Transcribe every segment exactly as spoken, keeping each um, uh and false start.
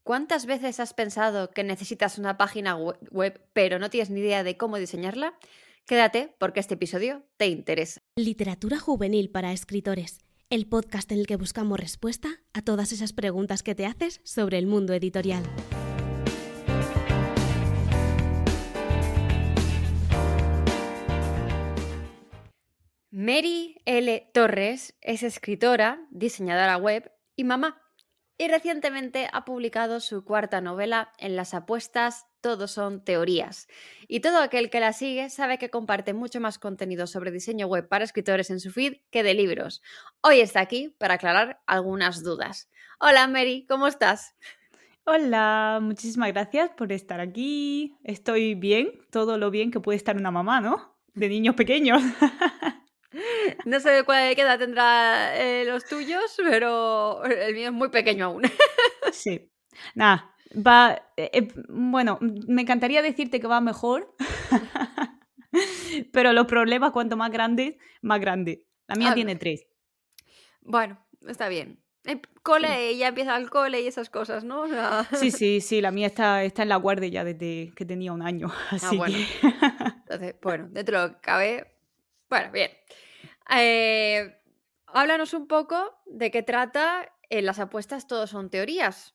¿Cuántas veces has pensado que necesitas una página we- web, pero no tienes ni idea de cómo diseñarla? Quédate porque este episodio te interesa. Literatura juvenil para escritores, el podcast en el que buscamos respuesta a todas esas preguntas que te haces sobre el mundo editorial. Mary L. Torres es escritora, diseñadora web y mamá. Y recientemente ha publicado su cuarta novela, En las apuestas todo son teorías. Y todo aquel que la sigue sabe que comparte mucho más contenido sobre diseño web para escritores en su feed que de libros. Hoy está aquí para aclarar algunas dudas. Hola Mary, ¿cómo estás? Hola, muchísimas gracias por estar aquí. Estoy bien, todo lo bien que puede estar una mamá, ¿no? De niños pequeños. No sé cuál edad tendrá eh, los tuyos, pero el mío es muy pequeño aún. Sí. Nada, va. eh, eh, bueno, me encantaría decirte que va mejor, pero los problemas, cuanto más grandes, más grande. La mía Ah, tiene tres. bueno, está bien. Eh, Sí. Cole, ya empieza el cole y esas cosas, ¿no? O sea, Sí, sí, sí, la mía está, está en la guardia ya desde que tenía un año, Ah, así bueno. que. Entonces, bueno, dentro de lo que cabe. Bueno, bien. Eh, háblanos un poco de qué trata en las apuestas, todo son teorías.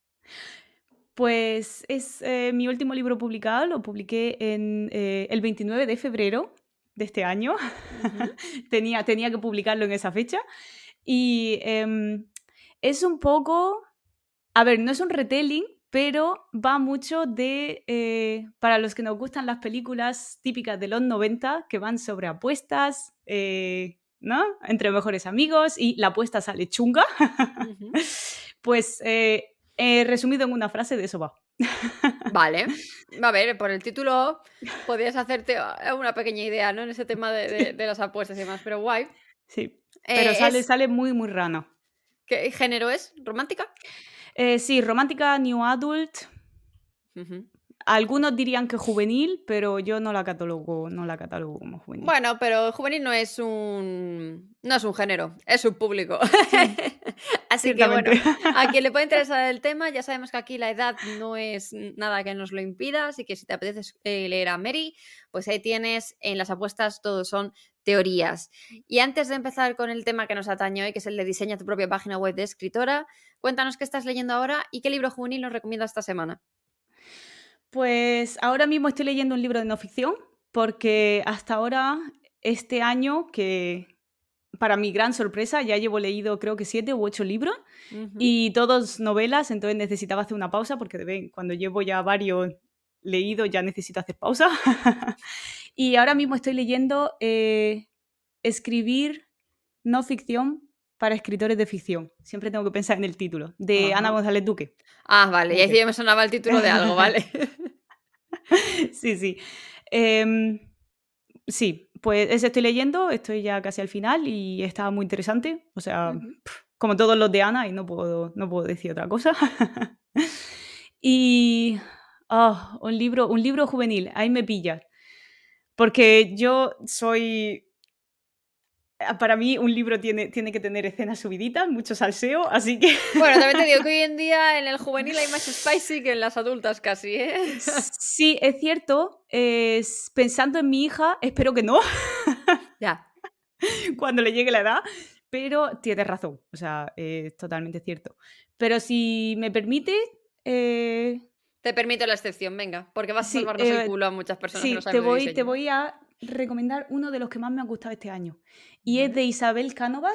Pues es eh, mi último libro publicado, lo publiqué en, eh, el veintinueve de febrero de este año. Ujú. tenía, tenía que publicarlo en esa fecha. Y em, es un poco, a ver, no es un retelling, pero va mucho de, eh, para los que nos gustan las películas típicas de los noventa, que van sobre apuestas, eh, ¿no? Entre mejores amigos y la apuesta sale chunga. Ujú. Pues eh, eh, resumido en una frase, de eso va. Vale. A ver, por el título podrías hacerte ah, una pequeña idea, ¿no? En ese tema de, de- Sí, de las apuestas y demás, pero guay. sí. Pero Eh, sale, es, sale muy, muy rana. ¿qué género es? ¿Romántica? Eh, sí, romántica, new adult. Ujú. Algunos dirían que juvenil, pero yo no la catalogo, no la catalogo como juvenil. Bueno, pero juvenil no es un no es un género, es un público. Sí, Así que ciertamente. bueno, a quien le puede interesar el tema, ya sabemos que aquí la edad no es nada que nos lo impida, así que si te apetece eh, leer a Mary, pues ahí tienes en las apuestas todo son teorías. Y antes de empezar con el tema que nos atañe hoy, que es el de diseña tu propia página web de escritora, cuéntanos qué estás leyendo ahora y qué libro juvenil nos recomiendas esta semana. Pues ahora mismo estoy leyendo un libro de no ficción, porque hasta ahora, este año, que para mi gran sorpresa, ya llevo leído creo que siete u ocho libros, Ujú. y todos novelas, entonces necesitaba hacer una pausa, porque de vez- cuando llevo ya varios leídos ya necesito hacer pausa. Y ahora mismo estoy leyendo eh, Escribir no ficción para escritores de ficción. Siempre tengo que pensar en el título, de Ana Ajá. González Duque. Ah, vale, ya Ok. decía, me sonaba el título de algo, vale. Sí, sí. Em, sí, pues ese estoy leyendo, estoy ya casi al final y está muy interesante. O sea, Ujú. pf, como todos los de Ana, y no puedo, no puedo decir otra cosa. Y ah, un libro, un libro juvenil, ahí me pillas. Porque yo soy. ah, Para mí, un libro tiene, tiene que tener escenas subiditas, mucho salseo, así que. Bueno, también te digo que hoy en día en el juvenil hay más spicy que en las adultas casi, ¿eh? Sí, es cierto. Es- pensando en mi hija, espero que no, Ya, cuando le llegue la edad, pero tienes razón, o sea, es totalmente cierto. Pero si me permite, eh, te permito la excepción, venga, porque vas a sí, salvarnos el eh, culo a muchas personas que no sí, te saben de voy, te diseño. voy a recomendar uno de los que más me ha gustado este año. Y es Vale. de Isabel Cánovas,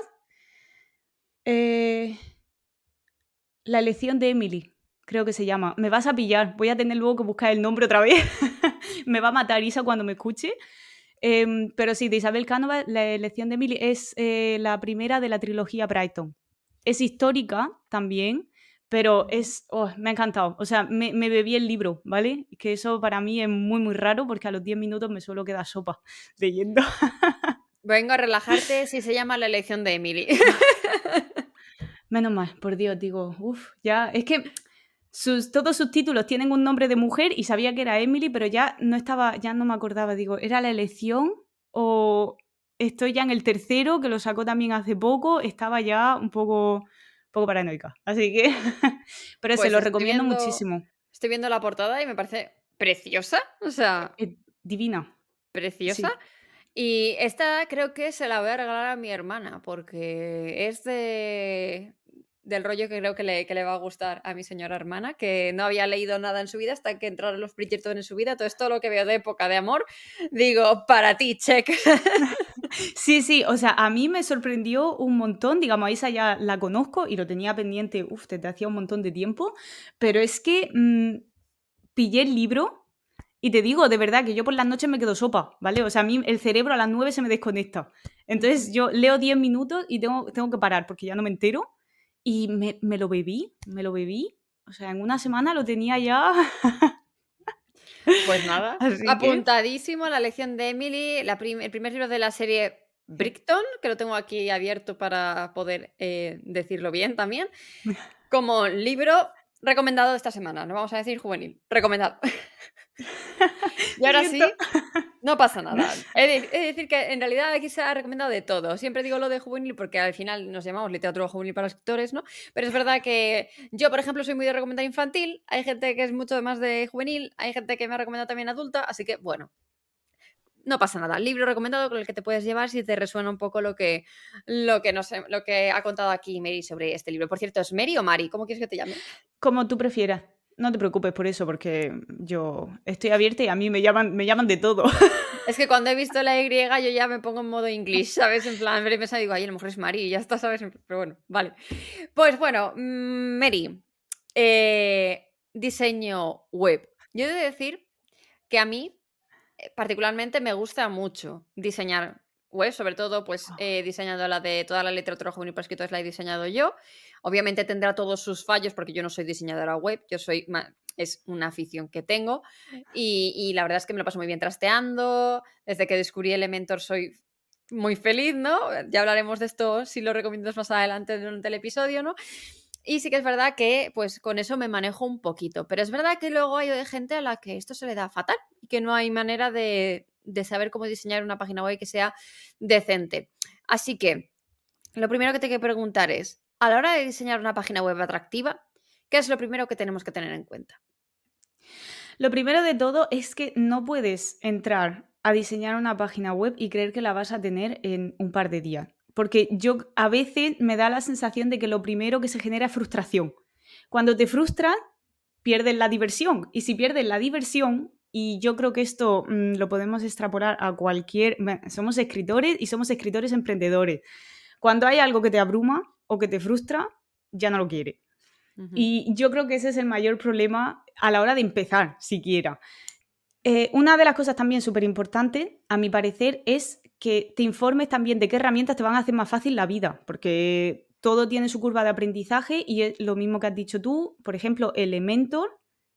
eh, La elección de Emily, creo que se llama. Me vas a pillar, voy a tener luego que buscar el nombre otra vez. Me va a matar Isa cuando me escuche. Em, pero sí, de Isabel Cánovas, La elección de Emily es eh, la primera de la trilogía Brighton. Es histórica también, pero Ujú. es, oh, me ha encantado. O sea, me, me bebí el libro, ¿vale? Que eso para mí es muy, muy raro porque a los diez minutos me suelo quedar sopa leyendo. Vengo a relajarte si se llama La elección de Emily. Menos mal, por Dios, digo, uff, ya, es que sus, todos sus títulos tienen un nombre de mujer y sabía que era Emily, pero ya no estaba, ya no me acordaba, digo, ¿era La elección o estoy ya en el tercero, que lo sacó también hace poco? Estaba ya un poco, poco paranoica. Así que, pero Pues se lo estoy recomiendo viendo, muchísimo. estoy viendo la portada y me parece preciosa, o sea, Es divina, preciosa. sí. Y esta creo que se la voy a regalar a mi hermana porque es de del rollo que creo que le, que le va a gustar a mi señora hermana, que no había leído nada en su vida hasta que entraron los Bridgerton en su vida. Entonces todo lo que veo de época de amor, digo, para ti, check. Sí, sí, o sea, a mí me sorprendió un montón, digamos, a Isa ya la conozco y lo tenía pendiente, uf, desde hacía un montón de tiempo, pero es que mm, pillé el libro y te digo, de verdad, que yo por las noches me quedo sopa, ¿vale? O sea, a mí el cerebro a las nueve se me desconecta. Entonces yo leo diez minutos y tengo, tengo que parar porque ya no me entero y me, me lo bebí, me lo bebí, o sea, en una semana lo tenía ya... Pues nada, Así que... apuntadísimo a la lección de Emily, la prim- el primer libro de la serie Brickton, que lo tengo aquí abierto para poder eh, decirlo bien también, como libro recomendado de esta semana. No vamos a decir juvenil, recomendado. Y ahora Siento. sí, no pasa nada. He de, he de decir que en realidad aquí se ha recomendado de todo. Siempre digo lo de juvenil porque al final nos llamamos literatura juvenil para escritores, ¿no? Pero es verdad que yo, por ejemplo, soy muy de recomendar infantil. Hay gente que es mucho más de juvenil. Hay gente que me ha recomendado también adulta. Así que, bueno, no pasa nada. Libro recomendado con el que te puedes llevar si te resuena un poco lo que, lo que, no sé, lo que ha contado aquí Mary sobre este libro. Por cierto, ¿es Mary o Mari? ¿Cómo quieres que te llame? Como tú prefieras. No te preocupes por eso, porque yo estoy abierta y a mí me llaman, me llaman de todo. Es que cuando he visto la Y, yo ya me pongo en modo inglés, ¿sabes? En plan, me pensado, digo, ay, a lo mejor es Mari y ya está, ¿sabes? Pero bueno, vale. Pues bueno, mm, Mary, eh, diseño web. Yo he de decir que a mí, eh, particularmente, me gusta mucho diseñar web, sobre todo, pues, eh, diseñando la de toda la literatura juvenil para escritores la he diseñado yo. Obviamente tendrá todos sus fallos porque yo no soy diseñadora web, yo soy, ma- es una afición que tengo y, y la verdad es que me lo paso muy bien trasteando. Desde que descubrí Elementor soy muy feliz, ¿no? Ya hablaremos de esto si lo recomiendas más adelante durante el episodio, ¿no? Y sí que es verdad que pues con eso me manejo un poquito, pero es verdad que luego hay gente a la que esto se le da fatal y que no hay manera de, de saber cómo diseñar una página web que sea decente. Así que lo primero que te quiero preguntar es, a la hora de diseñar una página web atractiva, ¿qué es lo primero que tenemos que tener en cuenta? Lo primero de todo es que no puedes entrar a diseñar una página web y creer que la vas a tener en un par de días. Porque yo a veces me da la sensación de que lo primero que se genera es frustración. Cuando te frustras, pierdes la diversión. Y si pierdes la diversión, y yo creo que esto mmm, lo podemos extrapolar a cualquier... Somos escritores y somos escritores emprendedores. Cuando hay algo que te abruma o que te frustra, ya no lo quieres. Uh-huh. Y yo creo que ese es el mayor problema a la hora de empezar, siquiera. Eh, una de las cosas también súper importantes, a mi parecer, es que te informes también de qué herramientas te van a hacer más fácil la vida, porque todo tiene su curva de aprendizaje y es lo mismo que has dicho tú. Por ejemplo, Elementor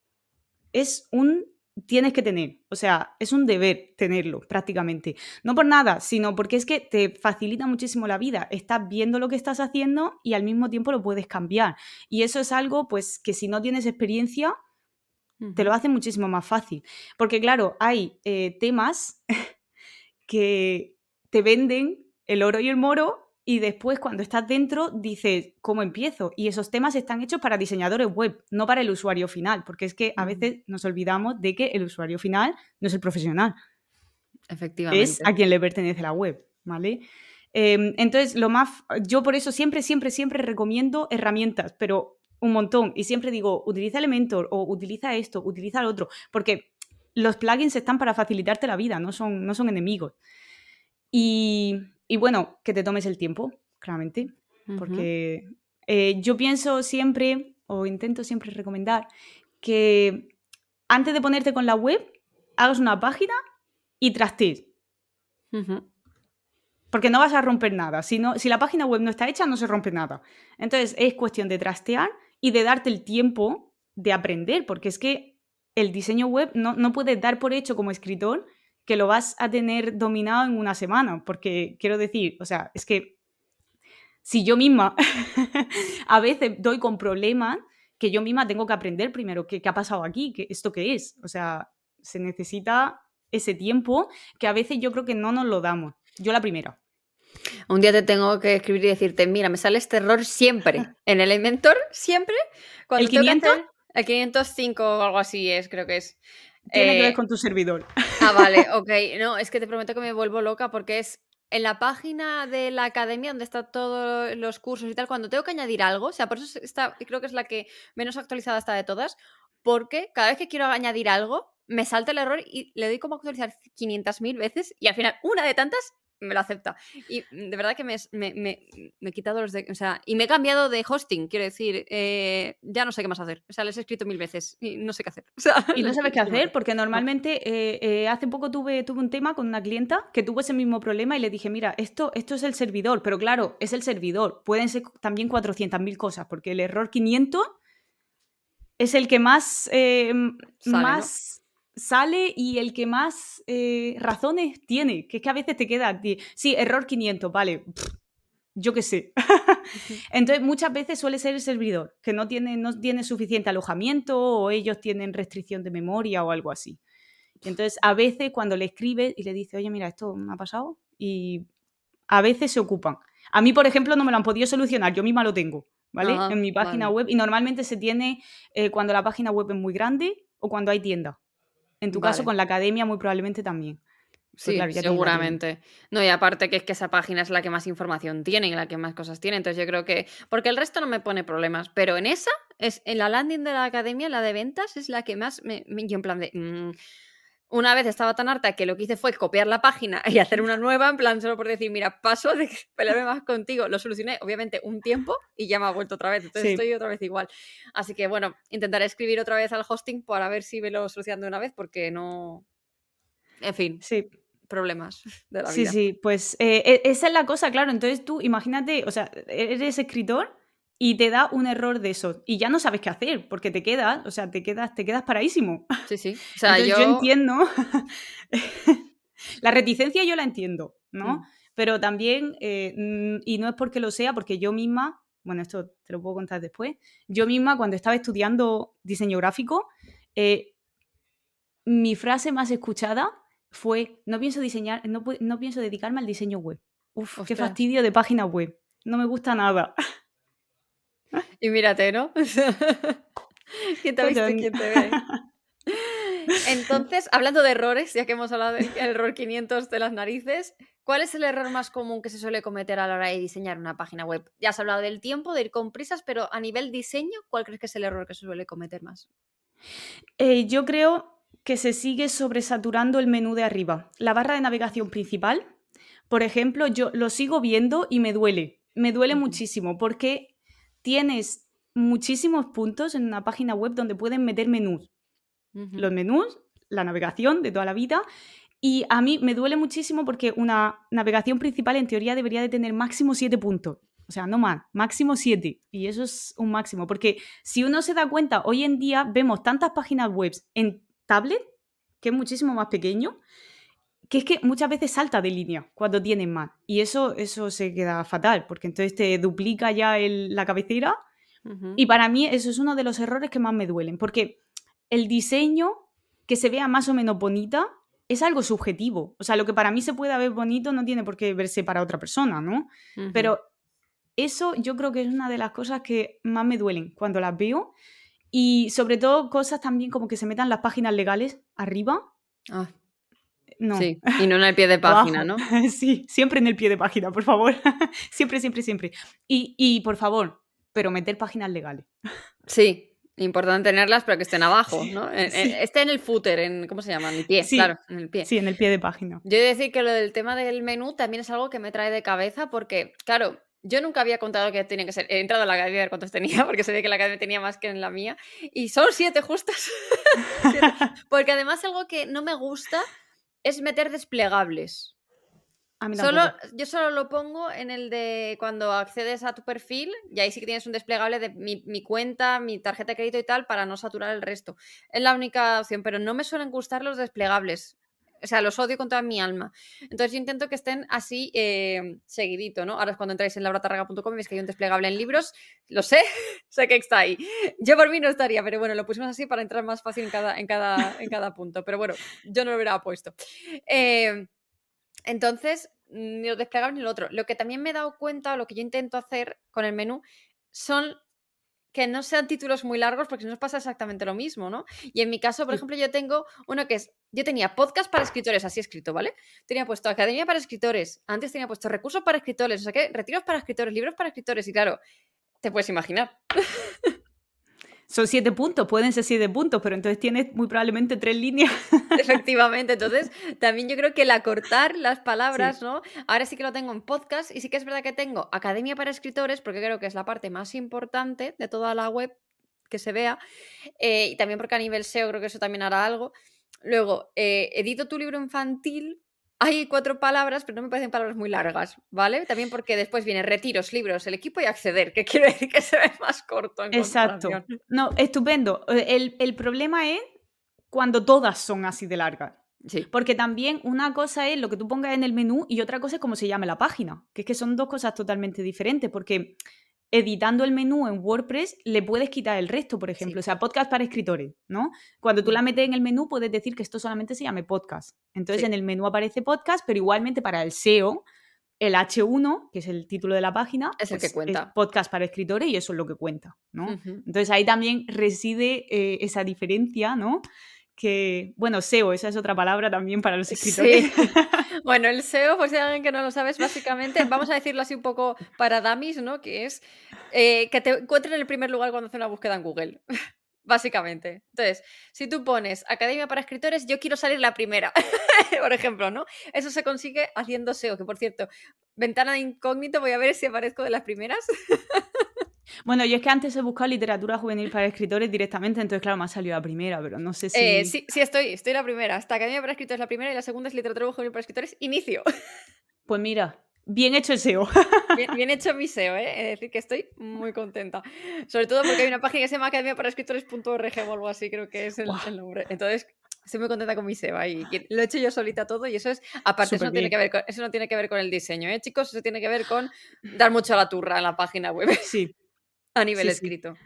es un... tienes que tener, o sea, es un deber tenerlo prácticamente. No por nada, sino porque es que te facilita muchísimo la vida. Estás viendo lo que estás haciendo y al mismo tiempo lo puedes cambiar. Y eso es algo, pues, que si no tienes experiencia, uh-huh. te lo hace muchísimo más fácil. Porque, claro, hay eh, temas que te venden el oro y el moro y después cuando estás dentro dices, ¿cómo empiezo? Y esos temas están hechos para diseñadores web, no para el usuario final, porque es que a veces nos olvidamos de que el usuario final no es el profesional. Efectivamente. Es a quien le pertenece la web, ¿vale? Eh, entonces, lo más... Yo por eso siempre, siempre, siempre recomiendo herramientas, pero un montón. Y siempre digo, utiliza Elementor o utiliza esto, utiliza lo otro, porque los plugins están para facilitarte la vida, no son, no son enemigos. Y, y bueno, que te tomes el tiempo, claramente, uh-huh. porque eh, yo pienso siempre, o intento siempre recomendar, que antes de ponerte con la web, hagas una página y trastees. Uh-huh. Porque no vas a romper nada. Si, no, si la página web no está hecha, no se rompe nada. Entonces, es cuestión de trastear y de darte el tiempo de aprender, porque es que el diseño web no, no puedes dar por hecho como escritor que lo vas a tener dominado en una semana, porque quiero decir, o sea, es que si yo misma a veces doy con problemas que yo misma tengo que aprender primero qué, qué ha pasado aquí, qué, esto qué es, o sea, se necesita ese tiempo que a veces yo creo que no nos lo damos. Yo la primera. Un día te tengo que escribir y decirte, mira, me sale este error siempre. En el Elementor, siempre. Cuando ¿El quinientos? Hacer, el quinientos cinco o algo así es, creo que es. Tiene eh, que ver con tu servidor. Ah, vale, ok. No, es que te prometo que me vuelvo loca porque es en la página de la academia donde están todos los cursos y tal, cuando tengo que añadir algo, o sea, por eso está, creo que es la que menos actualizada está de todas, porque cada vez que quiero añadir algo, me salta el error y le doy como actualizar quinientas mil veces y al final una de tantas me lo acepta. Y de verdad que me, me, me, me he quitado los de... O sea, y me he cambiado de hosting, quiero decir, eh, ya no sé qué más hacer. O sea, les he escrito mil veces y no sé qué hacer. O sea, y no sabes qué hacer, hacer. porque normalmente eh, eh, hace poco tuve, tuve un tema con una clienta que tuvo ese mismo problema y le dije, mira, esto, esto es el servidor, pero claro, es el servidor. Pueden ser también cuatrocientas mil cosas, porque el error quinientos es el que más, eh, Sale, más ¿no? sale y el que más eh, razones tiene, que es que a veces te queda, sí, error quinientos, vale, pff, yo qué sé. Entonces muchas veces suele ser el servidor, que no tiene, no tiene suficiente alojamiento o ellos tienen restricción de memoria o algo así. Y entonces a veces cuando le escribes y le dices, oye, mira, esto me ha pasado, y a veces se ocupan. A mí, por ejemplo, no me lo han podido solucionar, yo misma lo tengo, ¿vale? Ajá, en mi página vale. web, y normalmente se tiene eh, cuando la página web es muy grande o cuando hay tienda. En tu Vale. caso, con la academia muy probablemente también. Pues Sí, claro, ya seguramente. No, y aparte que es que esa página es la que más información tiene y la que más cosas tiene. Entonces yo creo que... Porque el resto no me pone problemas, pero en esa, es en la landing de la academia, la de ventas, es la que más me... me yo en plan de... Mmm, una vez estaba tan harta que lo que hice fue copiar la página y hacer una nueva, en plan solo por decir, mira, paso de pelearme más contigo. Lo solucioné, obviamente, un tiempo y ya me ha vuelto otra vez. Entonces sí. Estoy otra vez igual. Así que, bueno, intentaré escribir otra vez al hosting para ver si me lo solucionan de una vez, porque no... En fin. Sí. Problemas de la sí, vida. Sí, sí, pues eh, esa es la cosa, claro. Entonces tú, imagínate, o sea, eres escritor y te da un error de eso y ya no sabes qué hacer porque te quedas, o sea, te quedas, te quedas paradísimo. Sí, sí. O sea, entonces yo... yo entiendo, la reticencia yo la entiendo, ¿no? Mm. Pero también, eh, y no es porque lo sea, porque yo misma, bueno, esto te lo puedo contar después, yo misma cuando estaba estudiando diseño gráfico, eh, mi frase más escuchada fue, no pienso diseñar, no, no pienso dedicarme al diseño web. Uf, Ostras. Qué fastidio de página web. No me gusta nada. Y mírate, ¿no? ¿Quién te ha visto y quién te ve? Entonces, hablando de errores, ya que hemos hablado del error quinientos de las narices, ¿cuál es el error más común que se suele cometer a la hora de diseñar una página web? Ya has hablado del tiempo, de ir con prisas, pero a nivel diseño, ¿cuál crees que es el error que se suele cometer más? Eh, yo creo que se sigue sobresaturando el menú de arriba. La barra de navegación principal, por ejemplo, yo lo sigo viendo y me duele. Me duele uh-huh. muchísimo porque tienes muchísimos puntos en una página web donde pueden meter menús. Uh-huh. Los menús, la navegación de toda la vida. Y a mí me duele muchísimo porque una navegación principal en teoría debería de tener máximo siete puntos. O sea, no más, máximo siete. Y eso es un máximo. Porque si uno se da cuenta, hoy en día vemos tantas páginas web en tablet, que es muchísimo más pequeño, que es que muchas veces salta de línea cuando tienen más. Y eso, eso se queda fatal, porque entonces te duplica ya el, la cabecera. Uh-huh. Y para mí eso es uno de los errores que más me duelen. Porque el diseño, que se vea más o menos bonita, es algo subjetivo. O sea, lo que para mí se puede ver bonito no tiene por qué verse para otra persona, ¿no? Uh-huh. Pero eso yo creo que es una de las cosas que más me duelen cuando las veo. Y sobre todo cosas también como que se metan las páginas legales arriba. Ah. No. Sí, y no en el pie de página, ¿no? Sí, siempre en el pie de página, por favor. siempre, siempre, siempre. Y, y, por favor, pero meter páginas legales. Sí. Importante tenerlas, pero que estén abajo, sí, ¿no? En, sí. en, esté en el footer, en, ¿cómo se llama? En el pie, sí, claro, en el pie. Sí, en el pie de página. Yo he de decir que lo del tema del menú también es algo que me trae de cabeza porque, claro, yo nunca había contado que tenía que ser... He entrado a la academia a ver cuántos tenía, porque sabía que la academia tenía más que en la mía, y son siete justas. siete. Porque además algo que no me gusta es meter desplegables. A mí solo, yo solo lo pongo en el de cuando accedes a tu perfil y ahí sí que tienes un desplegable de mi, mi cuenta, mi tarjeta de crédito y tal para no saturar el resto. Es la única opción, pero no me suelen gustar los desplegables. O sea, los odio con toda mi alma. Entonces yo intento que estén así eh, seguidito, ¿no? Ahora es cuando entráis en lauratarraga punto com y veis que hay un desplegable en libros. Lo sé, sé que está ahí. Yo por mí no estaría, pero bueno, lo pusimos así para entrar más fácil en cada, en cada, en cada punto. Pero bueno, yo no lo hubiera puesto. Eh... Entonces, ni los desplegables ni lo otro. Lo que también me he dado cuenta, o lo que yo intento hacer con el menú, son que no sean títulos muy largos, porque si no nos pasa exactamente lo mismo, ¿no? Y en mi caso, por Sí. ejemplo, yo tengo uno que es, yo tenía podcast para escritores, así escrito, ¿vale? Tenía puesto academia para escritores, antes tenía puesto recursos para escritores, o sea que retiros para escritores, libros para escritores, y claro, te puedes imaginar. Son siete puntos, pueden ser siete puntos, pero entonces tienes muy probablemente tres líneas. Efectivamente, entonces también yo creo que el acortar las palabras, Sí. ¿no? Ahora sí que lo tengo en podcast y sí que es verdad que tengo academia para escritores, porque creo que es la parte más importante de toda la web que se vea, eh, y también porque a nivel S E O creo que eso también hará algo. Luego, eh, edito tu libro infantil. Hay cuatro palabras, pero no me parecen palabras muy largas, ¿vale? También porque después viene retiros, libros, el equipo y acceder, que quiere decir que se ve más corto en Exacto. comparación. No, estupendo. Eh, El, el problema es cuando todas son así de largas. Sí, Porque también una cosa es lo que tú pongas en el menú y otra cosa es cómo se llame la página. Que es que son dos cosas totalmente diferentes. Porque editando el menú en WordPress le puedes quitar el resto, por ejemplo. sí. O sea, podcast para escritores, ¿no? Cuando tú Mm, la metes en el menú puedes decir que esto solamente se llame podcast. Entonces sí, en el menú aparece podcast, pero igualmente para el S E O, el hache uno, que es el título de la página, es el que pues es cuenta. podcast para escritores y eso es lo que cuenta, ¿no? Ujú. Entonces ahí también reside eh, esa diferencia, ¿no? Que, bueno, S E O, esa es otra palabra también para los escritores. Sí. Bueno, el S E O, por si hay alguien que no lo sabe, es básicamente, vamos a decirlo así un poco para dummies, ¿no? Que es eh, que te encuentren en el primer lugar cuando hace una búsqueda en Google. Básicamente. Entonces, si tú pones Academia para Escritores, yo quiero salir la primera, por ejemplo, ¿no? Eso se consigue haciendo S E O, que por cierto, ventana de incógnito, voy a ver si aparezco de las primeras. Bueno, yo es que antes he buscado literatura juvenil para escritores directamente, entonces claro, me ha salido la primera, pero no sé Eh, si... sí, sí, estoy, estoy la primera. Hasta Academia para Escritores la primera y la segunda es Literatura Juvenil para Escritores, inicio. Pues mira, bien hecho el S E O. Bien, bien hecho mi S E O, ¿eh? Es decir, que estoy muy contenta. Sobre todo porque hay una página que se llama academia para escritores punto org o algo así, creo que es el, Guau, el nombre. Entonces, estoy muy contenta con mi S E O ahí. que Lo he hecho yo solita todo y eso es, aparte, eso súper no tiene bien. que ver con, eso no tiene que ver con el diseño, ¿eh, chicos? Eso tiene que ver con dar mucho a la turra en la página web Sí, a nivel sí, sí. escrito.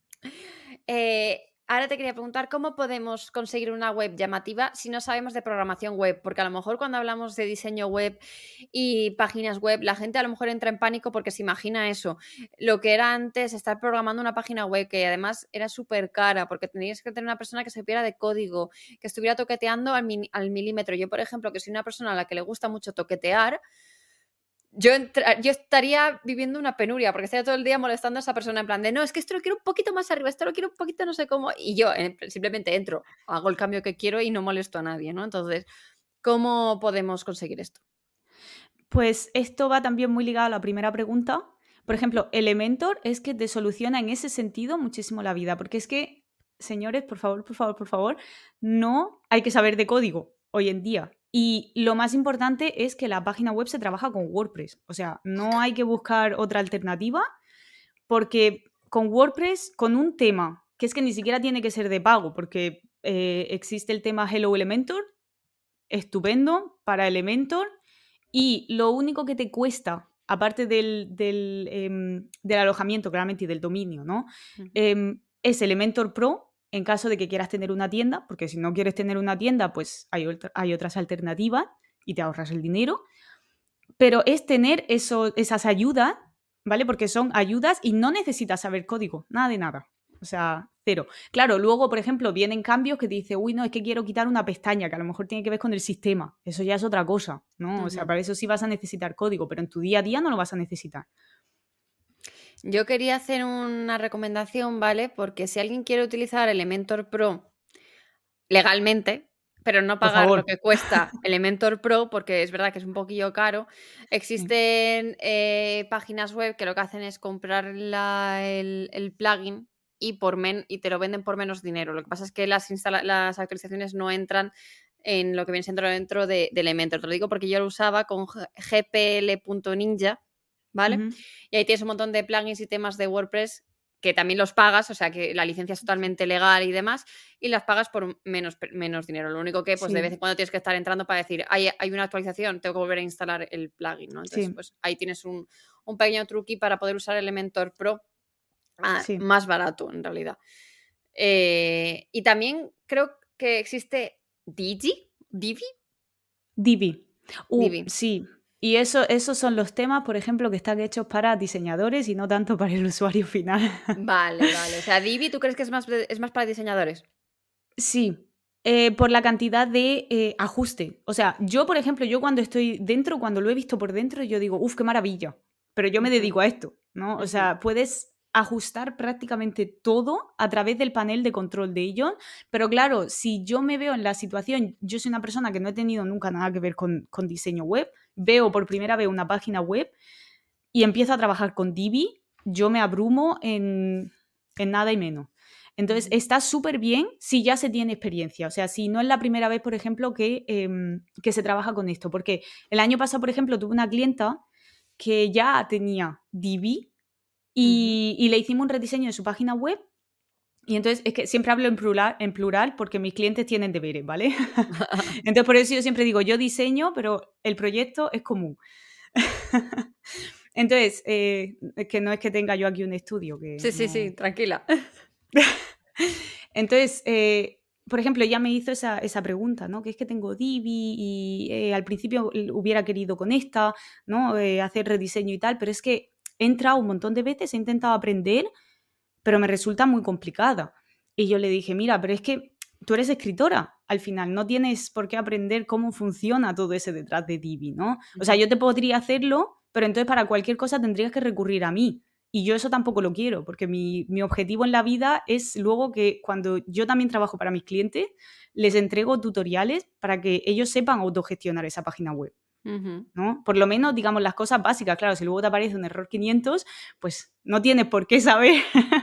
Eh, ahora te quería preguntar cómo podemos conseguir una web llamativa si no sabemos de programación web, porque a lo mejor cuando hablamos de diseño web y páginas web, la gente a lo mejor entra en pánico porque se imagina eso, lo que era antes estar programando una página web que además era súper cara porque tendrías que tener una persona que se supiera de código, que estuviera toqueteando al, min- al milímetro. Yo, por ejemplo, que soy una persona a la que le gusta mucho toquetear, yo, entra- yo estaría viviendo una penuria porque estaría todo el día molestando a esa persona en plan de no, es que esto lo quiero un poquito más arriba, esto lo quiero un poquito no sé cómo, y yo eh, simplemente entro, hago el cambio que quiero y no molesto a nadie, ¿no? Entonces, ¿cómo podemos conseguir esto? Pues esto va también muy ligado a la primera pregunta. Por ejemplo, Elementor es que te soluciona en ese sentido muchísimo la vida, porque es que, señores, por favor, por favor, por favor, no hay que saber de código hoy en día. Y lo más importante es que la página web se trabaja con WordPress. O sea, no hay que buscar otra alternativa, porque con WordPress, con un tema, que es que ni siquiera tiene que ser de pago, porque eh, existe el tema Hello Elementor, estupendo para Elementor, y lo único que te cuesta, aparte del, del, em, del alojamiento, claramente, y del dominio, ¿no? Ujú. Em, es Elementor Pro en caso de que quieras tener una tienda, porque si no quieres tener una tienda, pues hay, otra- hay otras alternativas y te ahorras el dinero. Pero es tener eso, esas ayudas, ¿vale? Porque son ayudas y no necesitas saber código, nada de nada. O sea, cero. Claro, luego, por ejemplo, vienen cambios que te dice, uy, no, es que quiero quitar una pestaña, que a lo mejor tiene que ver con el sistema. Eso ya es otra cosa, ¿no? O sea, Ujú. para eso sí vas a necesitar código, pero en tu día a día no lo vas a necesitar. Yo quería hacer una recomendación, ¿vale? Porque si alguien quiere utilizar Elementor Pro legalmente, pero no Por pagar favor. lo que cuesta Elementor Pro, porque es verdad que es un poquillo caro. Sí. Existen eh, páginas web que lo que hacen es comprar la- el, el plugin y, por men- y te lo venden por menos dinero. Lo que pasa es que las, instala- las actualizaciones no entran en lo que viene siendo dentro de, de Elementor. Te lo digo porque yo lo usaba con G- gpl.ninja, ¿vale? Ujú. Y ahí tienes un montón de plugins y temas de WordPress que también los pagas, o sea que la licencia es totalmente legal y demás, y las pagas por menos, menos dinero. Lo único que pues de vez Sí, en cuando tienes que estar entrando para decir, hay, hay una actualización, tengo que volver a instalar el plugin, ¿no? Entonces, sí, pues ahí tienes un, un pequeño truqui para poder usar Elementor Pro ah, sí. más barato, en realidad. Eh, y también creo que existe Digi, Divi, Divi. Uh, Divi. sí. Y eso, esos son los temas, por ejemplo, que están hechos para diseñadores y no tanto para el usuario final. Vale, vale. O sea, Divi, ¿tú crees que es más, de- es más para diseñadores? Sí, eh, por la cantidad de eh, ajuste. O sea, yo, por ejemplo, yo cuando estoy dentro, cuando lo he visto por dentro, yo digo, uff, qué maravilla. Pero yo me Ujú, dedico a esto, ¿no? O ujú. sea, puedes ajustar prácticamente todo a través del panel de control de ellos. Pero claro, si yo me veo en la situación, yo soy una persona que no he tenido nunca nada que ver con, con diseño web, veo por primera vez una página web y empiezo a trabajar con Divi, yo me abrumo en, en nada y menos. Entonces, Ujú. está súper bien si ya se tiene experiencia. O sea, si no es la primera vez, por ejemplo, que, em, que se trabaja con esto. Porque el año pasado, por ejemplo, tuve una clienta que ya tenía Divi Ujú. y, y le hicimos un rediseño de su página web. Y entonces, es que siempre hablo en plural, en plural porque mis clientes tienen deberes, ¿vale? Entonces, por eso yo siempre digo, yo diseño, pero el proyecto es común. Entonces, eh, es que no es que tenga yo aquí un estudio, que Sí, sí, sí, no. tranquila. Entonces, eh, por ejemplo, ella me hizo esa, esa pregunta, ¿no? Que es que tengo Divi y eh, al principio l- hubiera querido con esta, ¿no? Eh, hacer rediseño y tal, pero es que he entrado un montón de veces, he intentado aprender, pero me resulta muy complicada. Y yo le dije, mira, pero es que tú eres escritora, al final no tienes por qué aprender cómo funciona todo ese detrás de Divi, ¿no? O sea, Ujú. yo te podría hacerlo, pero entonces para cualquier cosa tendrías que recurrir a mí. Y yo eso tampoco lo quiero, porque mi, mi objetivo en la vida es luego que cuando yo también trabajo para mis clientes, les entrego tutoriales para que ellos sepan autogestionar esa página web. Ujú. ¿No? Por lo menos, digamos, las cosas básicas. Claro, si luego te aparece un error quinientos, pues no tienes por qué saber,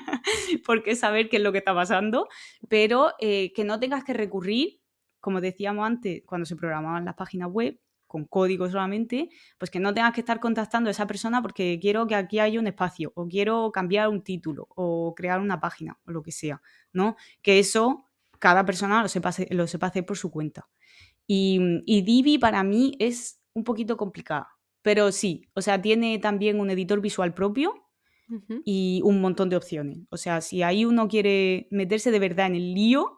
por qué saber qué es lo que está pasando, pero eh, que no tengas que recurrir, como decíamos antes, cuando se programaban las páginas web, con código solamente, pues que no tengas que estar contactando a esa persona porque quiero que aquí haya un espacio, o quiero cambiar un título, o crear una página, o lo que sea, ¿no? Que eso cada persona lo sepa, hacer- lo sepa hacer por su cuenta. Y, y Divi para mí es un poquito complicada, pero sí, o sea, tiene también un editor visual propio Ujú. y un montón de opciones. O sea, si ahí uno quiere meterse de verdad en el lío,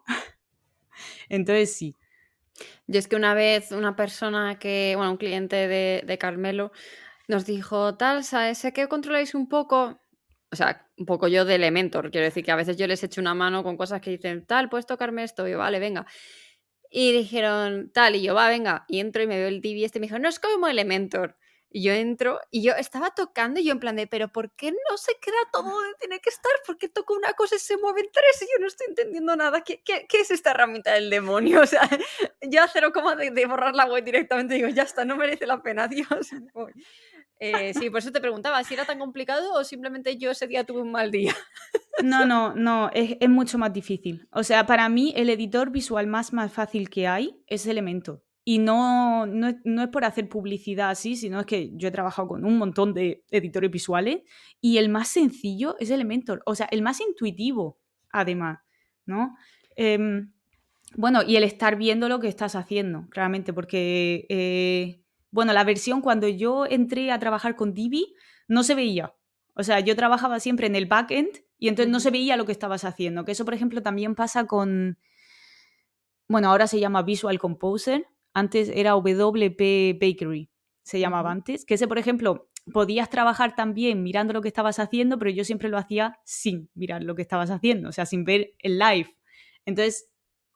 entonces sí. Yo es que una vez una persona que, bueno, un cliente de, de Carmelo nos dijo, tal, ¿sabes? Sé que controláis un poco, o sea, un poco yo de Elementor, quiero decir que a veces yo les echo una mano con cosas que dicen, tal, puedes tocarme esto, y yo, vale, venga. Y dijeron, tal, y yo, va, venga, y entro y me veo el D V este y me dijo, no es como Elementor. Y yo entro y yo estaba tocando y yo en plan de, pero ¿por qué no se queda todo donde tiene que estar? ¿Por qué toco una cosa y se mueven tres y yo no estoy entendiendo nada? ¿Qué, qué, qué es esta herramienta del demonio? O sea, ya cero coma de, de borrar la web directamente, digo, ya está, no merece la pena, Dios. Me voy. Eh, sí, por eso te preguntaba si era tan complicado o simplemente yo ese día tuve un mal día. No, no, no, es, es mucho más difícil. O sea, para mí el editor visual más, más fácil que hay es Elementor. Y no, no, es- no es por hacer publicidad así, sino es que yo he trabajado con un montón de editores visuales y el más sencillo es Elementor. O sea, el más intuitivo, además, ¿no? Em, bueno, y el estar viendo lo que estás haciendo, claramente, porque, eh, bueno, la versión cuando yo entré a trabajar con Divi no se veía. O sea, yo trabajaba siempre en el backend y entonces no se Ujú, veía lo que estabas haciendo. Que eso, por ejemplo, también pasa con, bueno, ahora se llama Visual Composer, antes era W P Bakery, se llamaba ujú. antes, que ese, por ejemplo, podías trabajar también mirando lo que estabas haciendo, pero yo siempre lo hacía sin mirar lo que estabas haciendo, o sea, sin ver el live. Entonces,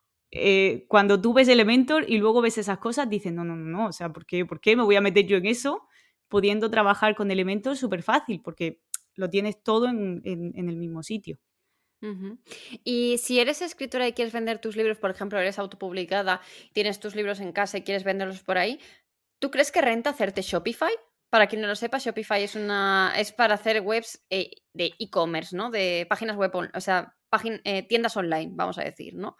eh, cuando tú ves Elementor y luego ves esas cosas, dices, no, no, no, no, o sea, ¿por qué, ¿por qué me voy a meter yo en eso pudiendo trabajar con Elementor súper fácil? Porque lo tienes todo en, en- en el mismo sitio. Ujú. Y si eres escritora y quieres vender tus libros, por ejemplo, eres autopublicada, tienes tus libros en casa y quieres venderlos por ahí, ¿tú crees que renta hacerte Shopify? Para quien no lo sepa, Shopify es una es para hacer webs eh, de e-commerce, ¿no? De páginas web, on- o sea, págin- eh, tiendas online, vamos a decir, ¿no?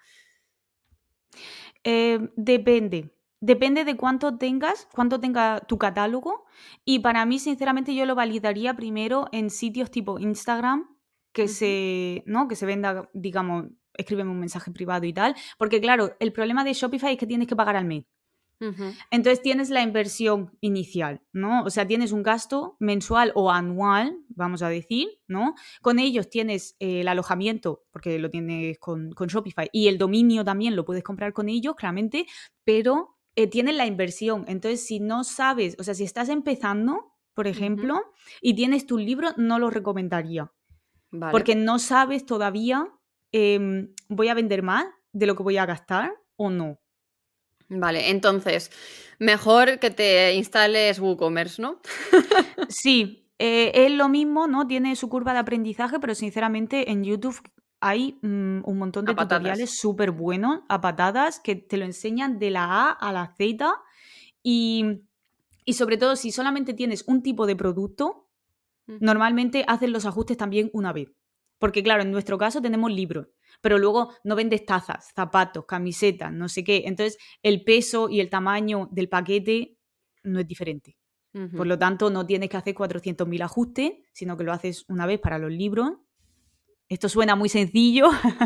Eh, depende. Depende de cuánto tengas, cuánto tenga tu catálogo. Y para mí, sinceramente, yo lo validaría primero en sitios tipo Instagram, que Ujú, se, ¿no? Que se venda, digamos, escríbeme un mensaje privado y tal. Porque, claro, el problema de Shopify es que tienes que pagar al mes. ujú, Entonces tienes la inversión inicial, ¿no? O sea, tienes un gasto mensual o anual, vamos a decir, ¿no? Con ellos tienes eh, el alojamiento, porque lo tienes con, con Shopify, y el dominio también lo puedes comprar con ellos, claramente, pero eh, tienes la inversión. Entonces, si no sabes, o sea, si estás empezando, por ejemplo, uh-huh. y tienes tus libros, no los recomendaría. Vale. Porque no sabes todavía, eh, ¿voy a vender más de lo que voy a gastar o no? Vale, entonces, mejor que te instales WooCommerce, ¿no? Sí, eh, es lo mismo, ¿no? Tiene su curva de aprendizaje, pero sinceramente en YouTube hay mm, un montón de tutoriales súper buenos a patadas que te lo enseñan de la A a la Z y, y sobre todo si solamente tienes un tipo de producto, uh-huh. normalmente haces los ajustes también una vez. Porque claro, en nuestro caso tenemos libros, pero luego no vendes tazas, zapatos, camisetas, no sé qué. Entonces el peso y el tamaño del paquete no es diferente. Uh-huh. Por lo tanto, no tienes que hacer cuatrocientos mil ajustes, sino que lo haces una vez para los libros. Esto suena muy sencillo,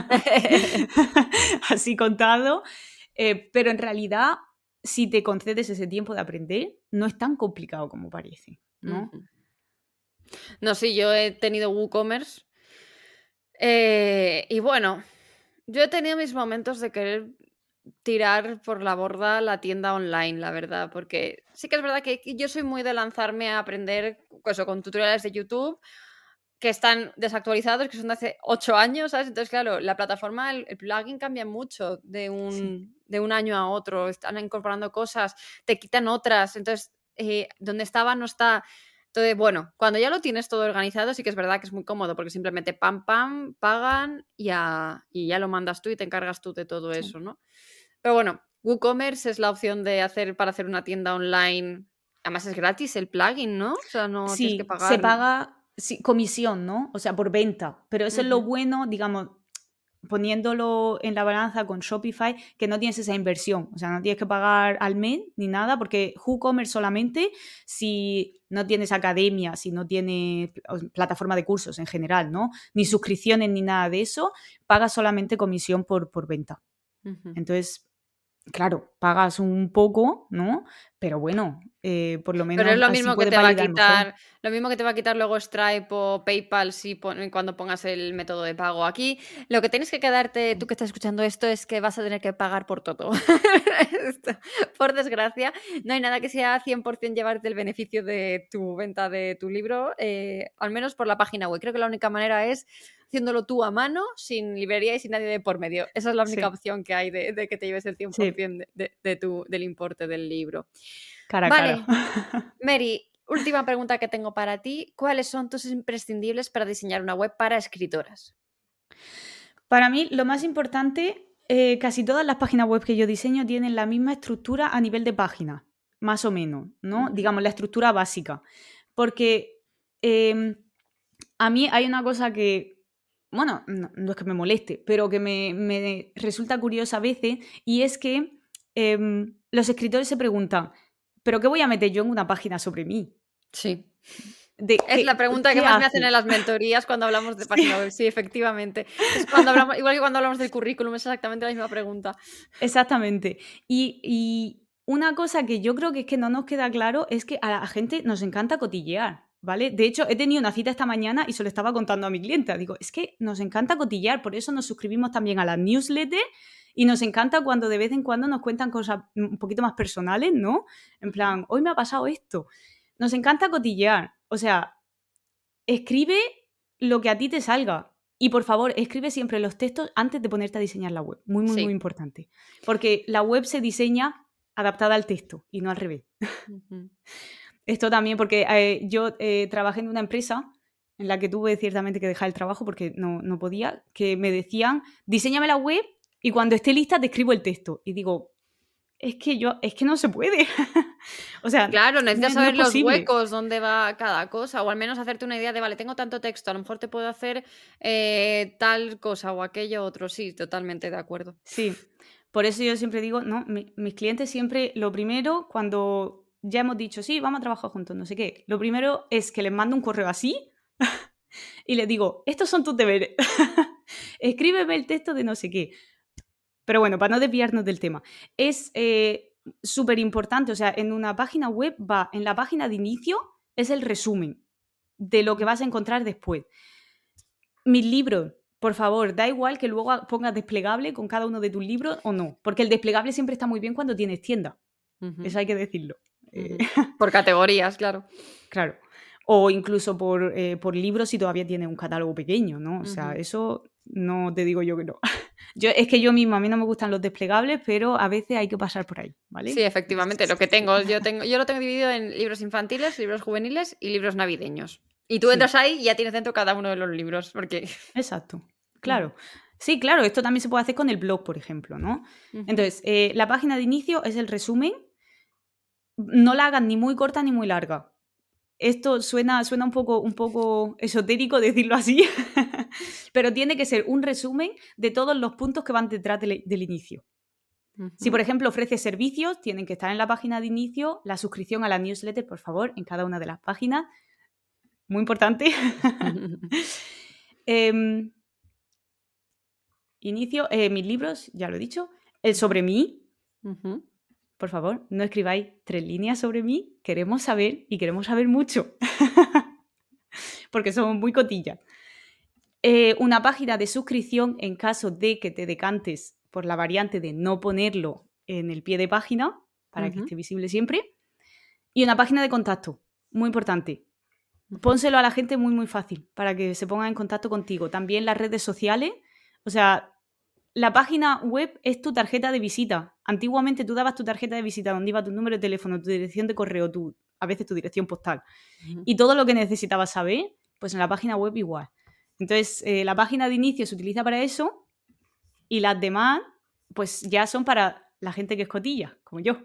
así contado, eh, pero en realidad, si te concedes ese tiempo de aprender, no es tan complicado como parece, ¿no? Uh-huh. No, sí, yo he tenido WooCommerce eh, y bueno, yo he tenido mis momentos de querer tirar por la borda la tienda online, la verdad, porque sí que es verdad que yo soy muy de lanzarme a aprender eso, con tutoriales de YouTube que están desactualizados, que son de hace ocho años, ¿sabes? Entonces, claro, la plataforma, el, el plugin cambia mucho de un, sí. de un año a otro, están incorporando cosas, te quitan otras, entonces, eh, donde estaba no está. Entonces, bueno, cuando ya lo tienes todo organizado, sí que es verdad que es muy cómodo, porque simplemente pam, pam, pagan y ya, y ya lo mandas tú y te encargas tú de todo sí. eso, ¿no? Pero bueno, WooCommerce es la opción de hacer para hacer una tienda online. Además es gratis el plugin, ¿no? O sea, no sí, tienes que pagar. Se paga sí, comisión, ¿no? O sea, por venta. Pero eso uh-huh. es lo bueno, digamos, poniéndolo en la balanza con Shopify, que no tienes esa inversión. O sea, no tienes que pagar al mes ni nada, porque WooCommerce solamente si no tienes academia, si no tienes plataforma de cursos en general, ¿no? Ni suscripciones ni nada de eso, pagas solamente comisión por, por venta. Uh-huh. Entonces, claro, pagas un poco, ¿no? Pero bueno, eh, por lo menos Pero es lo mismo que te va a quitar, mejor. lo mismo que te va a quitar luego Stripe o PayPal si pon, cuando pongas el método de pago. Aquí lo que tienes que quedarte, tú que estás escuchando esto, es que vas a tener que pagar por todo. Por desgracia, no hay nada que sea cien por ciento llevarte el beneficio de tu venta de tu libro, eh, al menos por la página web. Creo que la única manera es haciéndolo tú a mano, sin librería y sin nadie de por medio. Esa es la única sí. opción que hay de, de que te lleves el cien por ciento sí. de, de, de tu, del importe del libro. Cara a vale, cara. Mary, última pregunta que tengo para ti. ¿Cuáles son tus imprescindibles para diseñar una web para escritoras? Para mí, lo más importante, eh, casi todas las páginas web que yo diseño tienen la misma estructura a nivel de página, más o menos, ¿no? Uh-huh. Digamos, la estructura básica. Porque eh, a mí hay una cosa que, bueno, no, no es que me moleste, pero que me, me resulta curiosa a veces, y es que eh, los escritores se preguntan, ¿pero qué voy a meter yo en una página sobre mí? Sí. De, es ¿qué, la pregunta que más hace? me hacen en las mentorías cuando hablamos de página sí. web. Sí, efectivamente. Es cuando hablamos, igual que cuando hablamos del currículum, es exactamente la misma pregunta. Exactamente. Y, y una cosa que yo creo que es que no nos queda claro es que a la gente nos encanta cotillear, ¿vale? De hecho, he tenido una cita esta mañana y se lo estaba contando a mi clienta. Digo, es que nos encanta cotillear, por eso nos suscribimos también a las newsletters y nos encanta cuando de vez en cuando nos cuentan cosas un poquito más personales, ¿no? En plan, hoy me ha pasado esto. Nos encanta cotillear. O sea, escribe lo que a ti te salga. Y por favor, escribe siempre los textos antes de ponerte a diseñar la web. Muy, muy, sí. muy importante. Porque la web se diseña adaptada al texto y no al revés. Uh-huh. Esto también porque eh, yo eh, trabajé en una empresa en la que tuve ciertamente que dejar el trabajo porque no, no podía, que me decían, diséñame la web y cuando esté lista te escribo el texto. Y digo, es que yo, es que no se puede. O sea, claro, necesitas no, saber no los huecos, dónde va cada cosa, o al menos hacerte una idea de, vale, tengo tanto texto, a lo mejor te puedo hacer eh, tal cosa o aquello otro. Sí, totalmente de acuerdo. Sí, por eso yo siempre digo, no, mi, mis clientes siempre, lo primero, cuando ya hemos dicho, sí, vamos a trabajar juntos, no sé qué, lo primero es que les mando un correo así y les digo, estos son tus deberes, escríbeme el texto de no sé qué. Pero bueno, para no desviarnos del tema, es eh, súper importante, o sea, en una página web va, en la página de inicio es el resumen de lo que vas a encontrar después. Mis libros, por favor, da igual que luego pongas desplegable con cada uno de tus libros o no, porque el desplegable siempre está muy bien cuando tienes tienda. Ujú, Eso hay que decirlo. ujú. Eh, Por categorías, claro. claro. O incluso por, eh, por libros si todavía tienes un catálogo pequeño, ¿no? O sea, Ujú. eso no te digo yo que no. Yo, es que yo misma, a mí no me gustan los desplegables, pero a veces hay que pasar por ahí, Sí, ¿vale? efectivamente, lo que tengo, yo tengo, yo lo tengo dividido en libros infantiles, libros juveniles y libros navideños. Y tú Sí, entras ahí y ya tienes dentro cada uno de los libros, porque exacto. Ujú, Claro. Sí, claro, esto también se puede hacer con el blog, por ejemplo, ¿no? ujú, Entonces, eh, la página de inicio es el resumen. No la hagas ni muy corta ni muy larga. Esto suena, suena un poco, un poco esotérico decirlo así, pero tiene que ser un resumen de todos los puntos que van detrás del, del inicio. Si, por ujú. ejemplo, ofreces servicios, tienen que estar en la página de inicio, la suscripción a la newsletter, por favor, en cada una de las páginas. Muy importante. Em, inicio, eh, mis libros, ya lo he dicho. El Ujú, sobre mí, ujú. por favor, no escribáis tres líneas sobre mí. Queremos saber y queremos saber mucho. Porque somos muy cotillas. Eh, una página de suscripción en caso de que te decantes por la variante de no ponerlo en el pie de página, para que Ujú, esté visible siempre. Y una página de contacto, muy importante. ujú. Pónselo a la gente muy, muy fácil, para que se pongan en contacto contigo. También las redes sociales, o sea, la página web es tu tarjeta de visita. Antiguamente tú dabas tu tarjeta de visita donde iba tu número de teléfono, tu dirección de correo, tu, a veces tu dirección postal. Ujú. Y todo lo que necesitabas saber, pues en la página web igual. Entonces, eh, la página de inicio se utiliza para eso y las demás, pues ya son para la gente que es cotilla, como yo.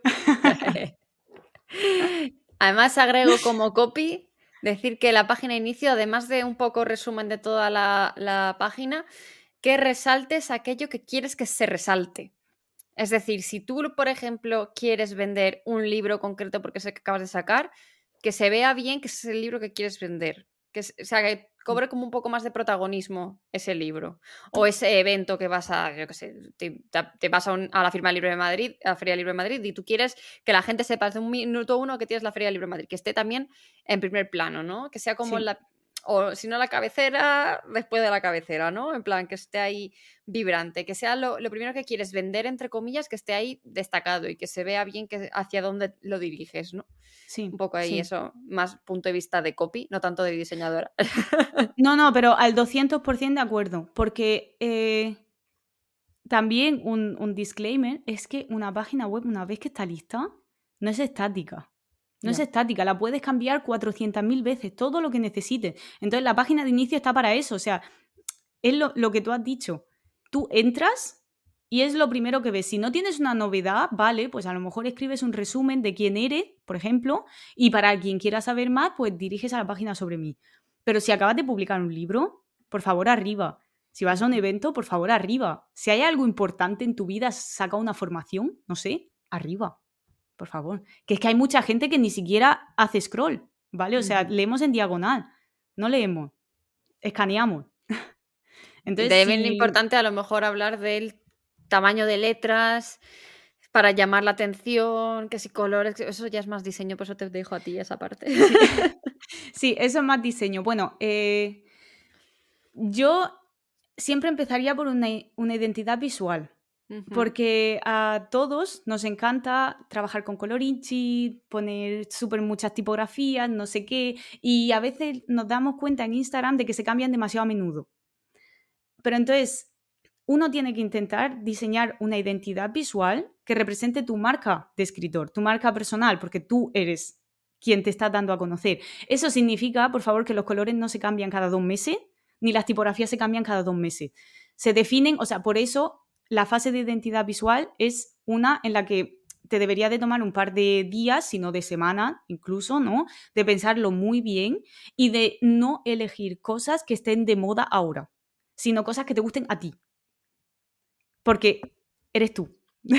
Además, agrego como copy decir que la página de inicio, además de un poco resumen de toda la, la página, que resaltes aquello que quieres que se resalte. Es decir, si tú, por ejemplo, quieres vender un libro concreto porque es el que acabas de sacar, que se vea bien que es el libro que quieres vender. Que, o sea, que cobre como un poco más de protagonismo ese libro. O ese evento que vas a, yo qué sé, te, te vas a, un, a la Firma del Libro de Madrid, a la Feria del Libro de Madrid, y tú quieres que la gente sepa desde un minuto uno que tienes la Feria del Libro de Madrid, que esté también en primer plano, ¿no? Que sea como Sí, la. O si no, la cabecera, después de la cabecera, ¿no? En plan, que esté ahí vibrante, que sea lo, lo primero que quieres vender, entre comillas, que esté ahí destacado y que se vea bien que, hacia dónde lo diriges, ¿no? Un sí, poco ahí sí. eso, más punto de vista de copy, no tanto de diseñadora. No, no, pero al doscientos por ciento de acuerdo, porque eh, también un, un disclaimer es que una página web, una vez que está lista, no es estática. No es Ya. estática, la puedes cambiar cuatrocientas mil veces, todo lo que necesites. Entonces, la página de inicio está para eso. O sea, es lo, lo que tú has dicho. Tú entras y es lo primero que ves. Si no tienes una novedad, vale, pues a lo mejor escribes un resumen de quién eres, por ejemplo, y para quien quiera saber más, pues diriges a la página sobre mí. Pero si acabas de publicar un libro, por favor, arriba. Si vas a un evento, por favor, arriba. Si hay algo importante en tu vida, saca una formación, no sé, arriba, por favor. Que es que hay mucha gente que ni siquiera hace scroll, ¿vale? O sea, Ujú. leemos en diagonal, no leemos, escaneamos. Y Entonces, también es si... importante a lo mejor hablar del tamaño de letras para llamar la atención, que si colores, que eso ya es más diseño, por eso te dejo a ti esa parte. Sí, sí, eso es más diseño. Bueno, eh, yo siempre empezaría por una, una identidad visual. Ujú. Porque a todos nos encanta trabajar con colorinchi, poner súper muchas tipografías, no sé qué, y a veces nos damos cuenta en Instagram de que se cambian demasiado a menudo. Pero entonces, uno tiene que intentar diseñar una identidad visual que represente tu marca de escritor, tu marca personal, porque tú eres quien te está dando a conocer. Eso significa, por favor, que los colores no se cambian cada dos meses, ni las tipografías se cambian cada dos meses. Se definen, o sea, por eso la fase de identidad visual es una en la que te debería de tomar un par de días, si no de semanas incluso, ¿no? De pensarlo muy bien y de no elegir cosas que estén de moda ahora, sino cosas que te gusten a ti. Porque eres tú.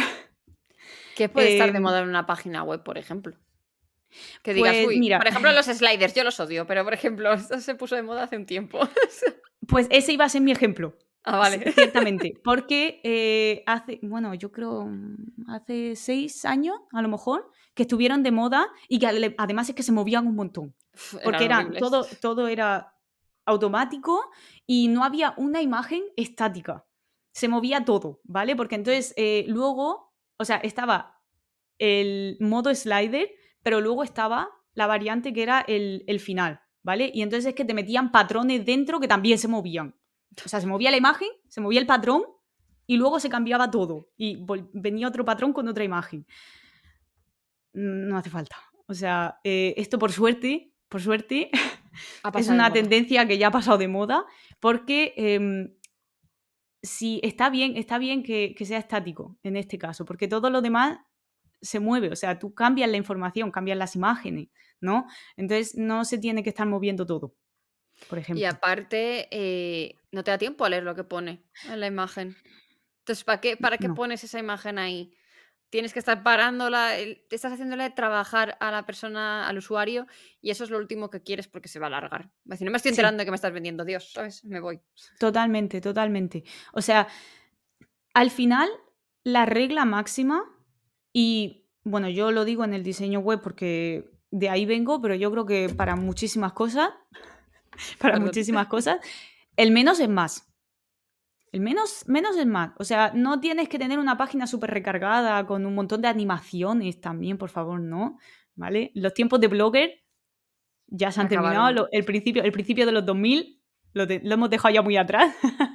¿Qué puede estar de Em, moda en una página web, por ejemplo? Que digas, pues uy, mira, por ejemplo, los sliders, yo los odio, pero por ejemplo, esto se puso de moda hace un tiempo. pues ese iba a ser mi ejemplo. Ah, C- vale. Ciertamente, porque eh, hace, bueno, yo creo mm, hace seis años, a lo mejor, que estuvieron de moda y que ale- además es que se movían un montón, Uf, porque eran era, horribles. todo, todo era automático y no había una imagen estática, se movía todo, ¿vale? Porque entonces eh, luego, o sea, estaba el modo slider, pero luego estaba la variante que era el, el final, ¿vale? Y entonces es que te metían patrones dentro que también se movían. O sea, se movía la imagen, se movía el patrón y luego se cambiaba todo. Y venía otro patrón con otra imagen. No hace falta. O sea, eh, esto por suerte, por suerte, es una tendencia que ya ha pasado de moda porque eh, si está bien, está bien que, que sea estático en este caso, porque todo lo demás se mueve, o sea, tú cambias la información, cambias las imágenes, ¿no? Entonces no se tiene que estar moviendo todo, por ejemplo. Y aparte, eh, no te da tiempo a leer lo que pone en la imagen. Entonces, ¿para qué, para qué No. pones esa imagen ahí? Tienes que estar parándola, el- te estás haciéndole trabajar a la persona, al usuario, y eso es lo último que quieres porque se va a alargar. Va a decir, no me estoy Sí. enterando de que me estás vendiendo, Dios, ¿sabes? Me voy. Totalmente, totalmente. O sea, al final, la regla máxima, y bueno, yo lo digo en el diseño web porque de ahí vengo, pero yo creo que para muchísimas cosas, para Perdón. muchísimas cosas, el menos es más. El menos, menos es más. O sea, no tienes que tener una página súper recargada con un montón de animaciones también, por favor, ¿no? ¿Vale? Los tiempos de Blogger ya se han Acabaron. terminado. Lo- el, principio, el principio de los dos mil lo, de- lo hemos dejado ya muy atrás.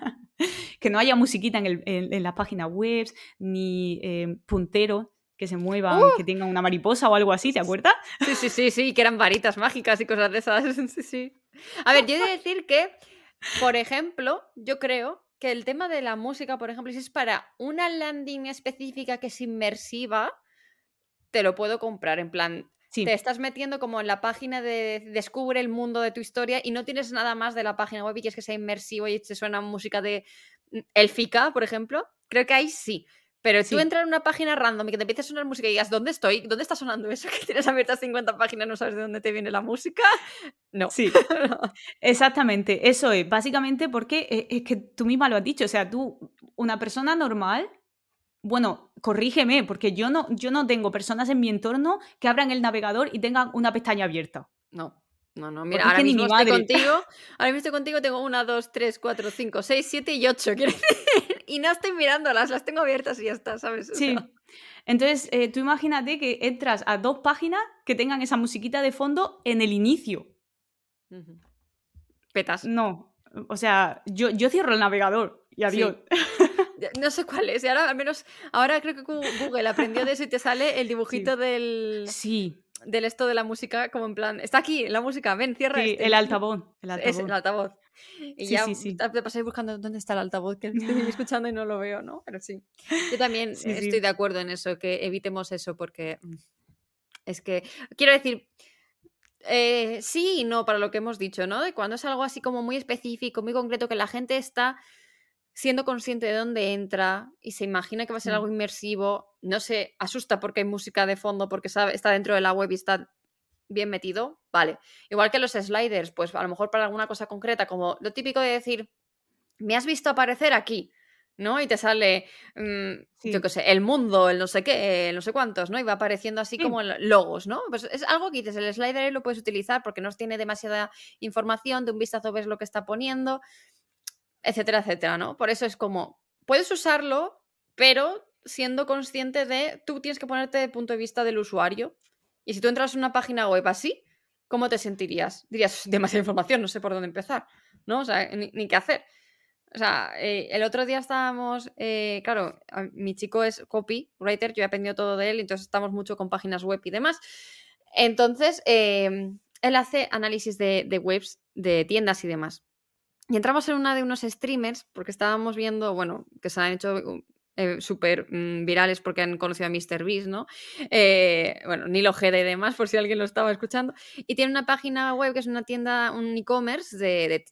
Que no haya musiquita en, el, en, en las páginas web, ni eh, punteros que se muevan, ¡Uh! que tengan una mariposa o algo así, ¿te acuerdas? Sí, sí, sí, sí, que eran varitas mágicas y cosas de esas. Sí, sí. A ver, yo he de decir que, por ejemplo, yo creo que el tema de la música, por ejemplo, si es para una landing específica que es inmersiva, te lo puedo comprar. En plan, Sí. te estás metiendo como en la página de descubre el mundo de tu historia y no tienes nada más de la página web y quieres que sea inmersivo y te suena música de mm, élfica, por ejemplo. Creo que ahí sí. Pero tú Sí. entras en una página random y que te empiece a sonar música y digas, ¿dónde estoy? ¿Dónde está sonando eso? Que tienes abiertas cincuenta páginas y no sabes de dónde te viene la música. No. Sí, exactamente. Eso es. Básicamente porque eh, es que tú misma lo has dicho. O sea, tú, una persona normal, bueno, corrígeme, porque yo no, yo no tengo personas en mi entorno que abran el navegador y tengan una pestaña abierta. No, no, no. Mira, Porque es ahora que ni mismo mi estoy madre. contigo. Ahora mismo estoy contigo. Tengo una, dos, tres, cuatro, cinco, seis, siete y ocho. Quiero decir. Y no estoy mirándolas, las tengo abiertas y ya está, ¿sabes? O sea, Sí. Entonces, eh, tú imagínate que entras a dos páginas que tengan esa musiquita de fondo en el inicio. ujú. Petas. No. O sea, yo, yo cierro el navegador y adiós. Ya, no sé cuál es. Y ahora, al menos, ahora creo que Gu- Google aprendió de eso y te sale el dibujito Sí. del, Sí, del esto de la música, como en plan, está aquí la música, ven, cierra sí, este. el ¿no? altavoz. El Es el altavoz. altavoz. Y Sí, ya sí, sí. ta- te pasáis buscando dónde está el altavoz, que lo estoy escuchando y no lo veo, ¿no? Pero sí. Yo también Sí, estoy sí. de acuerdo en eso, que evitemos eso, porque mm, es que, quiero decir, eh, sí y no para lo que hemos dicho, ¿no? De cuando es algo así como muy específico, muy concreto, que la gente está siendo consciente de dónde entra y se imagina que va a ser Mm. algo inmersivo, no se asusta porque hay música de fondo, porque sabe, está dentro de la web y está bien metido, vale. Igual que los sliders, pues a lo mejor para alguna cosa concreta, como lo típico de decir, me has visto aparecer aquí, ¿no? Y te sale, mm, yo Sí. qué sé, el mundo, el no sé qué, el no sé cuántos, ¿no? Y va apareciendo así como Sí. en logos, ¿no? Pues es algo que dices, el slider lo puedes utilizar porque no tiene demasiada información, de un vistazo ves lo que está poniendo, etcétera, etcétera, ¿no? Por eso es como, puedes usarlo, pero siendo consciente de, tú tienes que ponerte de punto de vista del usuario. Y si tú entras en una página web así, ¿cómo te sentirías? Dirías, demasiada información, no sé por dónde empezar, ¿no? O sea, ni, ni qué hacer. O sea, eh, el otro día estábamos, eh, claro, a- mi chico es copywriter, yo he aprendido todo de él, entonces estamos mucho con páginas web y demás. Entonces, eh, él hace análisis de, de webs, de tiendas y demás. Y entramos en una de unos streamers, porque estábamos viendo, bueno, que se han hecho eh, súper mm, virales porque han conocido a míster Beast, ¿no? Eh, bueno, Nilo Ojeda y demás, por si alguien lo estaba escuchando. Y tiene una página web que es una tienda, un e-commerce de, de-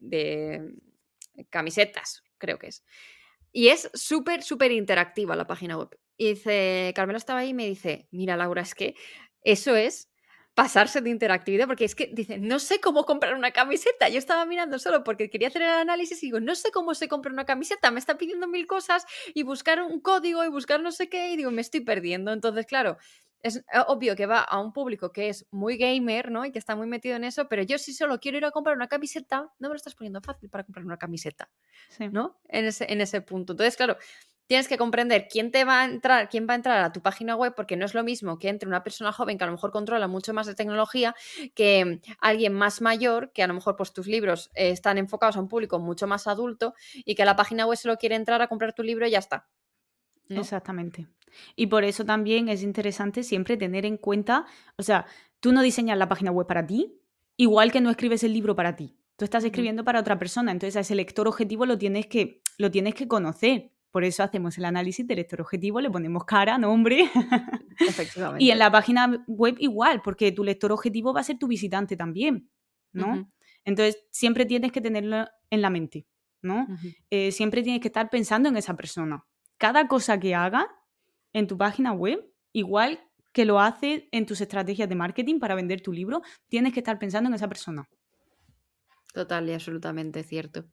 de camisetas, creo que es. Y es súper, súper interactiva la página web. Y dice, Carmela estaba ahí y me dice, mira Laura, es que eso es pasarse de interactividad, porque es que dice, no sé cómo comprar una camiseta. Yo estaba mirando solo porque quería hacer el análisis y digo, no sé cómo se compra una camiseta, me está pidiendo mil cosas y buscar un código y buscar no sé qué, y digo, me estoy perdiendo. Entonces, claro, es eh, obvio que va a un público que es muy gamer, ¿no? Y que está muy metido en eso, pero yo si solo quiero ir a comprar una camiseta, no me lo estás poniendo fácil para comprar una camiseta, Sí. ¿no? En ese, en ese punto. Entonces, claro, tienes que comprender quién te va a entrar, quién va a entrar a tu página web, porque no es lo mismo que entre una persona joven que a lo mejor controla mucho más de tecnología que alguien más mayor, que a lo mejor pues tus libros eh, están enfocados a un público mucho más adulto y que a la página web solo quiere entrar a comprar tu libro y ya está, ¿no? Exactamente. Y por eso también es interesante siempre tener en cuenta, o sea, tú no diseñas la página web para ti, igual que no escribes el libro para ti. Tú estás escribiendo uh-huh. para otra persona, entonces a ese lector objetivo lo tienes que, lo tienes que conocer. Por eso hacemos el análisis del lector objetivo, le ponemos cara, nombre. Efectivamente. Y en la página web igual, porque tu lector objetivo va a ser tu visitante también, ¿no? Uh-huh. Entonces siempre tienes que tenerlo en la mente, ¿no? Uh-huh. Eh, siempre tienes que estar pensando en esa persona. Cada cosa que haga en tu página web, igual que lo haces en tus estrategias de marketing para vender tu libro, tienes que estar pensando en esa persona. Total y absolutamente cierto.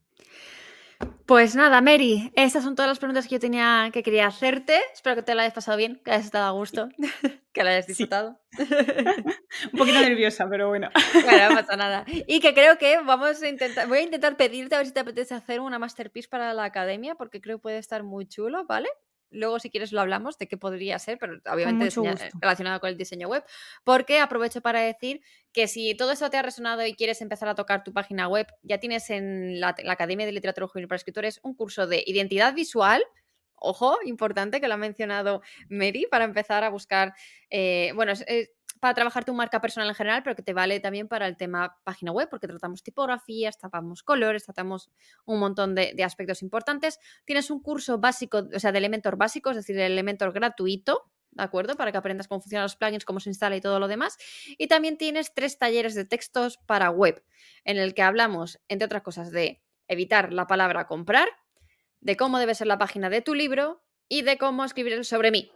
Pues nada, Mary, estas son todas las preguntas que yo tenía que quería hacerte. Espero que te la hayas pasado bien, que hayas estado a gusto, que la hayas disfrutado. Sí. Un poquito nerviosa, pero bueno. Bueno, no pasa nada. Y que creo que vamos a intentar, voy a intentar pedirte a ver si te apetece hacer una masterpiece para la academia, porque creo que puede estar muy chulo, ¿vale? Luego, si quieres, lo hablamos de qué podría ser, pero obviamente diseña, relacionado con el diseño web. Porque aprovecho para decir que si todo eso te ha resonado y quieres empezar a tocar tu página web, ya tienes en la, la Academia de Literatura Juvenil para Escritores un curso de identidad visual. Ojo, importante que lo ha mencionado Mary, para empezar a buscar, eh, bueno, es, es, para trabajar tu marca personal en general, pero que te vale también para el tema página web, porque tratamos tipografías, tratamos colores, tratamos un montón de, de aspectos importantes. Tienes un curso básico, o sea, de Elementor básico, es decir, el Elementor gratuito, ¿de acuerdo? Para que aprendas cómo funcionan los plugins, cómo se instala y todo lo demás. Y también tienes tres talleres de textos para web, en el que hablamos, entre otras cosas, de evitar la palabra comprar, de cómo debe ser la página de tu libro y de cómo escribir sobre mí.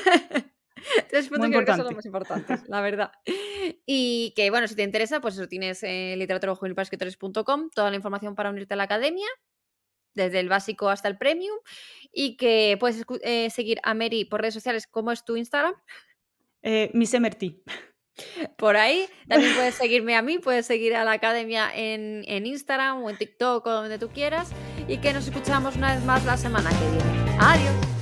Tres puntos que creo que son los más importantes, la verdad. Y que, bueno, si te interesa, pues eso tienes en eh, literatura juvenil para escritores punto com, toda la información para unirte a la academia, desde el básico hasta el premium, y que puedes eh, seguir a Mary por redes sociales. ¿Cómo es tu Instagram? Eh, Miss Emerty. Por ahí. También puedes seguirme a mí, puedes seguir a la academia en, en Instagram o en TikTok o donde tú quieras. Y que nos escuchamos una vez más la semana que viene. Adiós.